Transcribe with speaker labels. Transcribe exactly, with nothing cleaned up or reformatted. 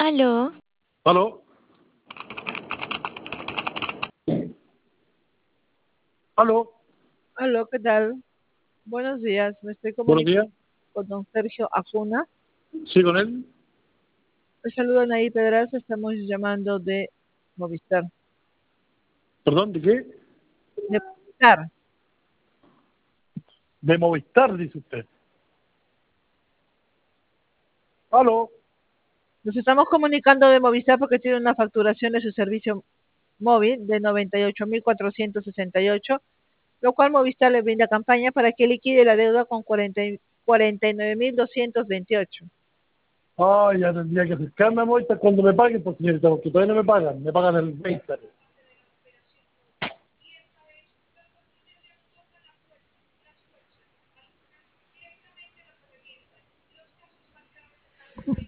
Speaker 1: Aló,
Speaker 2: ¿Aló? ¿Aló?
Speaker 3: Aló, ¿qué tal? Buenos días, me estoy
Speaker 2: Buenos
Speaker 3: comunicando
Speaker 2: días.
Speaker 3: con don Sergio Acuna.
Speaker 2: ¿Sí con él?
Speaker 3: Me saludan ahí, Pedraza, estamos llamando de Movistar.
Speaker 2: ¿Perdón? ¿De qué?
Speaker 3: De Movistar.
Speaker 2: De Movistar, dice usted. ¿Aló?
Speaker 3: Nos estamos comunicando de Movistar porque tiene una facturación de su servicio móvil de noventa y ocho mil cuatrocientos sesenta y ocho, lo cual Movistar le brinda campaña para que liquide la deuda con cuarenta y cuarenta y nueve mil doscientos veintiocho.
Speaker 2: Ah, ya tendría que acercarme a Movistar cuando me paguen, porque señorita, porque todavía no me pagan. Me pagan el veinte.